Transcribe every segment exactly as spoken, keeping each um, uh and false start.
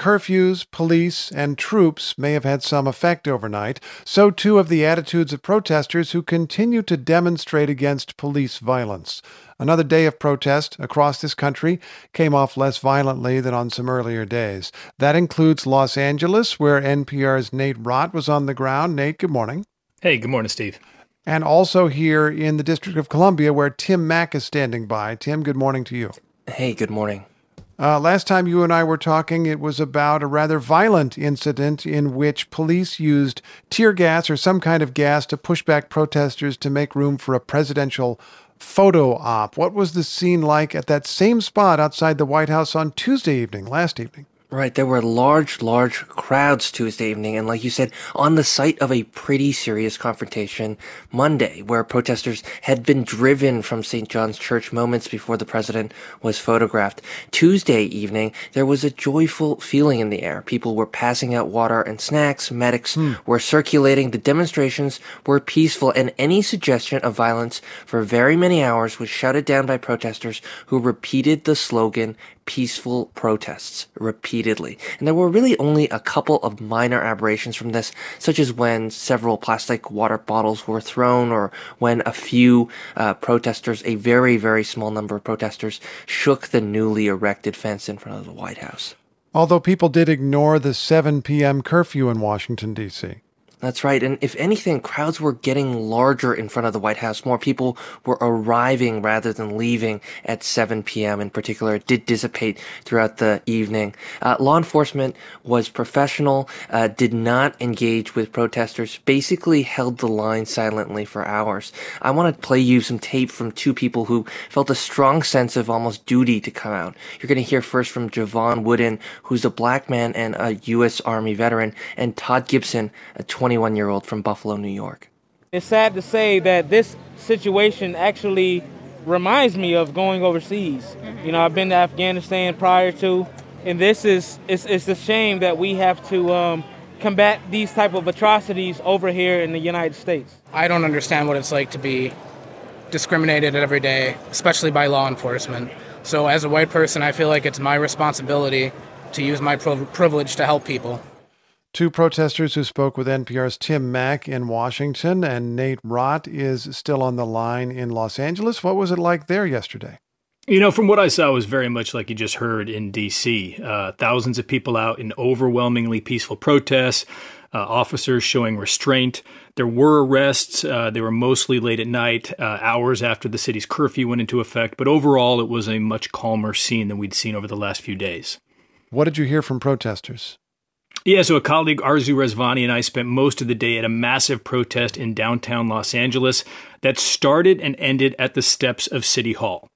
curfews, police, and troops may have had some effect overnight, so too have the attitudes of protesters who continue to demonstrate against police violence. Another day of protest across this country came off less violently than on some earlier days. That includes Los Angeles, where N P R's Nate Rott was on the ground. Nate, good morning. Hey, good morning, Steve. And also here in the District of Columbia, where Tim Mak is standing by. Tim, good morning to you. Hey, good morning. Uh, last time you and I were talking, it was about a rather violent incident in which police used tear gas or some kind of gas to push back protesters to make room for a presidential photo op. What was the scene like at that same spot outside the White House on Tuesday evening, last evening? Right, there were large, large crowds Tuesday evening, and like you said, on the site of a pretty serious confrontation Monday, where protesters had been driven from Saint John's Church moments before the president was photographed. Tuesday evening, there was a joyful feeling in the air. People were passing out water and snacks, medics hmm. were circulating, the demonstrations were peaceful, and any suggestion of violence for very many hours was shouted down by protesters who repeated the slogan, peaceful protests, repeatedly. And there were really only a couple of minor aberrations from this, such as when several plastic water bottles were thrown, or when a few uh, protesters, a very, very small number of protesters, shook the newly erected fence in front of the White House. Although people did ignore the seven p.m. curfew in Washington, D C That's right. And if anything, crowds were getting larger in front of the White House. More people were arriving rather than leaving at seven p.m. in particular. It did dissipate throughout the evening. Uh, law enforcement was professional, uh, did not engage with protesters, basically held the line silently for hours. I want to play you some tape from two people who felt a strong sense of almost duty to come out. You're going to hear first from Javon Wooden, who's a black man and a U S Army veteran, and Todd Gibson, a twenty-one-year-old from Buffalo, New York. It's sad to say that this situation actually reminds me of going overseas. Mm-hmm. You know, I've been to Afghanistan prior to, and this is, it's, it's a shame that we have to um, combat these type of atrocities over here in the United States. I don't understand what it's like to be discriminated every day, especially by law enforcement. So as a white person, I feel like it's my responsibility to use my privilege to help people. Two protesters who spoke with N P R's Tim Mak in Washington, and Nate Rott is still on the line in Los Angeles. What was it like there yesterday? You know, from what I saw, it was very much like you just heard in D C. Uh, thousands of people out in overwhelmingly peaceful protests, uh, officers showing restraint. There were arrests. Uh, they were mostly late at night, uh, hours after the city's curfew went into effect. But overall, it was a much calmer scene than we'd seen over the last few days. What did you hear from protesters? Yeah, so a colleague, Arzu Rezvani, and I spent most of the day at a massive protest in downtown Los Angeles that started and ended at the steps of City Hall.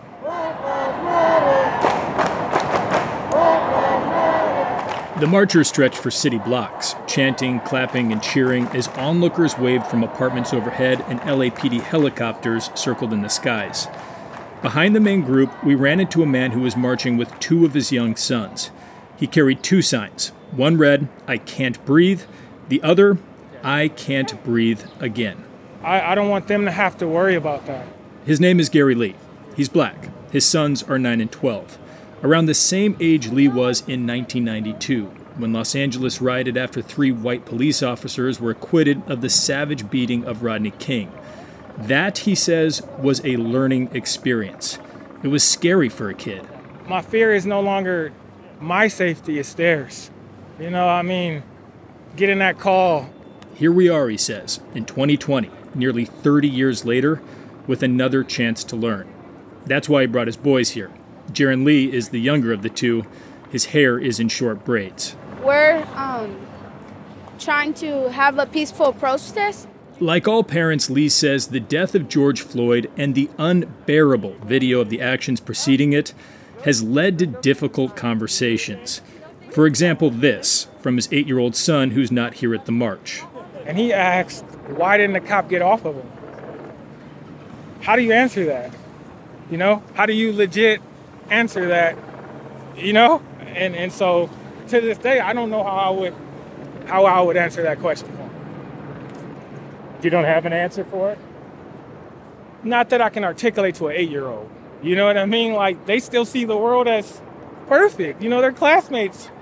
The marchers stretched for city blocks, chanting, clapping, and cheering as onlookers waved from apartments overhead and L A P D helicopters circled in the skies. Behind the main group, we ran into a man who was marching with two of his young sons. He carried two signs. One read, "I can't breathe." The other, "I can't breathe again." I, I don't want them to have to worry about that. His name is Gary Lee. He's black. His sons are nine and twelve. Around the same age Lee was in nineteen ninety-two, when Los Angeles rioted after three white police officers were acquitted of the savage beating of Rodney King. That, he says, was a learning experience. It was scary for a kid. My fear is no longer my safety, it's theirs. You know, I mean, getting that call. Here we are, he says, in twenty twenty, nearly thirty years later, with another chance to learn. That's why he brought his boys here. Jaron Lee is the younger of the two. His hair is in short braids. We're um, trying to have a peaceful protest. Like all parents, Lee says the death of George Floyd and the unbearable video of the actions preceding it has led to difficult conversations. For example, this from his eight-year-old son who's not here at the march. And he asked, why didn't the cop get off of him? How do you answer that? You know, how do you legit answer that? You know, and and so to this day, I don't know how I would how I would answer that question. You don't have an answer for it? Not that I can articulate to an eight-year-old. You know what I mean? Like, they still see the world as perfect. You know, their classmates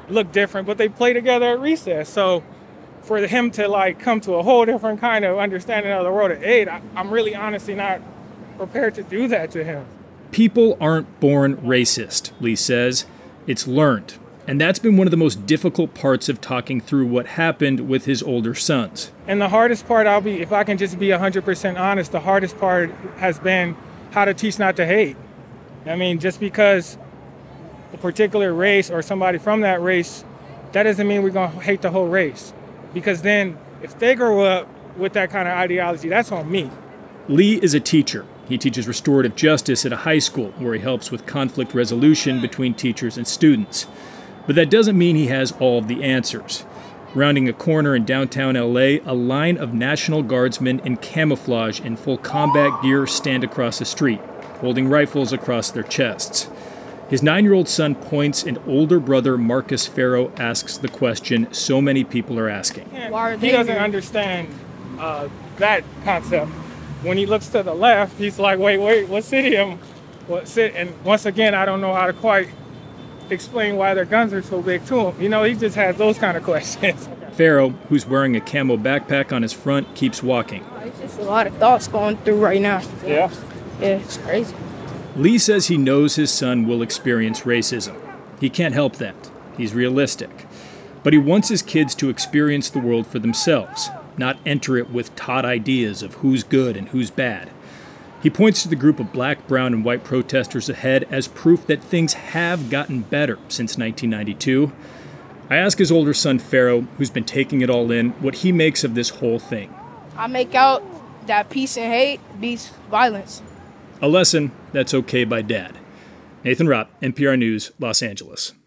look different, but they play together at recess. So for him to like come to a whole different kind of understanding of the world at eight, I, I'm really honestly not prepared to do that to him. People aren't born racist, Lee says. It's learned. And that's been one of the most difficult parts of talking through what happened with his older sons. And the hardest part, I'll be, if I can just be one hundred percent honest, the hardest part has been how to teach not to hate. I mean, just because a particular race or somebody from that race, that doesn't mean we're going to hate the whole race. Because then if they grow up with that kind of ideology, that's on me. Lee is a teacher. He teaches restorative justice at a high school where he helps with conflict resolution between teachers and students. But that doesn't mean he has all of the answers. Rounding a corner in downtown L A, a line of National Guardsmen in camouflage and full combat gear stand across the street, holding rifles across their chests. His nine-year-old son points, and older brother Marcus Farrow asks the question so many people are asking. Why are they he doesn't here? understand uh, that concept. When he looks to the left, he's like, wait, wait, what city am what city? And once again, I don't know how to quite explain why their guns are so big to him. You know, he just has those kind of questions. Farrow, who's wearing a camo backpack on his front, keeps walking. It's just a lot of thoughts going through right now. Yeah? Yeah, it's crazy. Lee says he knows his son will experience racism. He can't help that. He's realistic. But he wants his kids to experience the world for themselves, not enter it with taught ideas of who's good and who's bad. He points to the group of black, brown, and white protesters ahead as proof that things have gotten better since nineteen ninety-two. I ask his older son, Farrow, who's been taking it all in, what he makes of this whole thing. I make out that peace and hate beats violence. A lesson that's okay by Dad. Nathan Rott, N P R News, Los Angeles.